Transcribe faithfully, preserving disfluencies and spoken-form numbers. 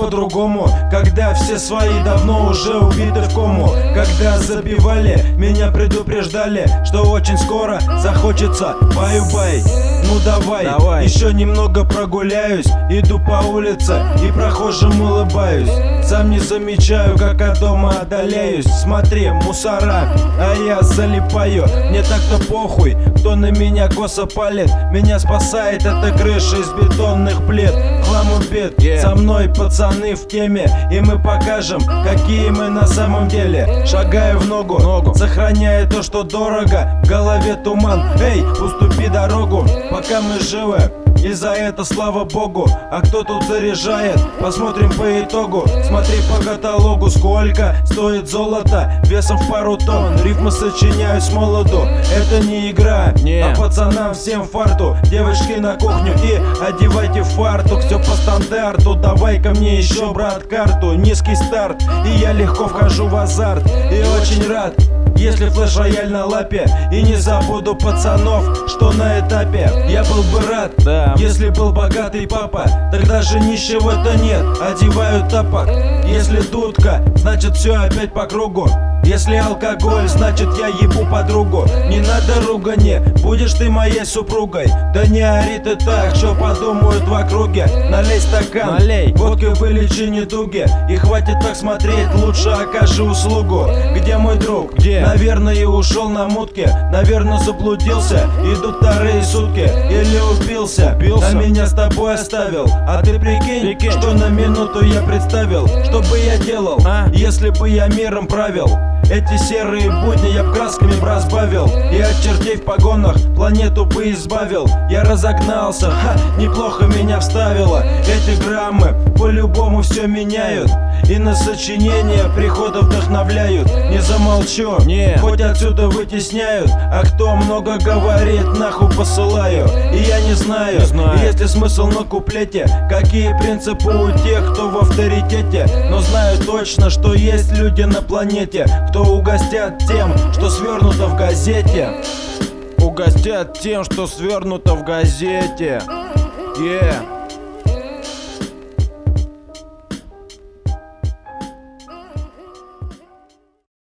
по-другому, когда все свои давно уже убиты в кому. Когда забивали, меня предупреждали, что очень скоро захочется баю-бай. Ну давай, давай, еще немного прогуляюсь. Иду по улице и прохожим улыбаюсь. Сам не замечаю, как от дома отдаляюсь. Смотри, мусора, а я залипаю. Мне так-то похуй, кто на меня косо палит. Меня спасает эта крыша из бетонных плит. Хлам убит, yeah. Со мной пацаны в теме, и мы покажем, какие мы на самом деле. Шагаю в ногу, ногу, сохраняя то, что дорого. В голове туман, эй, уступи дорогу, пока мы живы. И за это слава богу. А кто тут заряжает? Посмотрим по итогу. Смотри по каталогу, сколько стоит золото весом в пару тонн. Рифмы сочиняю с молоду. Это не игра, не. А пацанам всем фарту. Девочки на кухню и одевайте фартук. Все по стандарту, давай ко мне еще, брат, карту. Низкий старт, и я легко вхожу в азарт. И очень рад, если флеш-рояль на лапе. И не забуду пацанов, что на этапе. Я был бы рад, да. Если был богатый папа. Тогда же нищего-то нет, одеваю тапок. Если дудка, значит все опять по кругу. Если алкоголь, значит я ебу подругу. Не надо ругани, будешь ты моей супругой. Да не ори ты так, что подумают в округе. Налей стакан, налей, водки вылечи недуги. И хватит так смотреть, лучше окажи услугу. Где мой друг? Где? Наверное ушел на мутке. Наверное заблудился, идут вторые сутки. Или убился, убился. А меня с тобой оставил. А ты прикинь, прикинь, что на минуту я представил. Что бы я делал, а? если бы я миром правил? Эти серые будни я б красками б разбавил. И от чертей в погонах планету бы избавил. Я разогнался, ха, неплохо меня вставило. Эти граммы по-любому все меняют. И на сочинение прихода вдохновляют. Не замолчу, не. Хоть отсюда вытесняют. А кто много говорит, нахуй посылаю. И я не знаю, не знаю. Есть ли смысл на куплете, какие принципы у тех, кто в авторитете. Но знаю точно, что есть люди на планете, кто угостят тем, что свернуто в газете. Угостят тем, что свернуто в газете. Yeah.